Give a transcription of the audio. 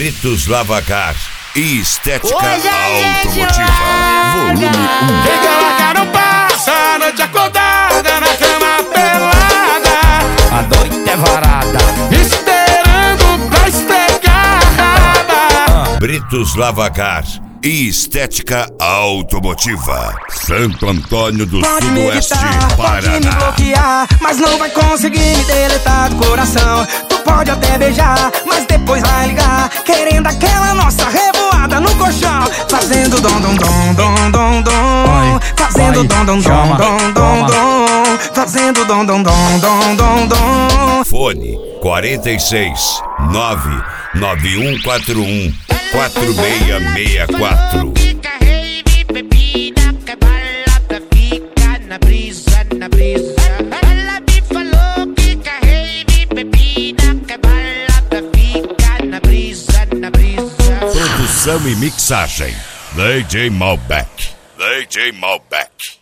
Britos Lavacar e Estética Hoje Automotiva. Volume 1. Quem quer largar não passa a noite acordada na cama pelada. A noite é varada, Esperando pra esfregar a raba. Britos Lavacar e Estética Automotiva. Santo Antônio do Pode me Sudoeste, evitar, pode me Paraná. bloquear, mas não vai conseguir me deletar do coração. Tu pode até beijar, mas depois vai ligar, querendo aquela nossa revoada no colchão. Fazendo dom dom dom dom dom dom, fazendo dom dom dom dom dom dom, fazendo dom dom dom dom dom dom. Fone 46 99141 4664. Fica rave, bebida, que balada fica na brisa, na brisa. Ela me falou que a rave, bebida, que balada fica na brisa, na brisa. Produção e mixagem DJ Malbec. DJ Malbec.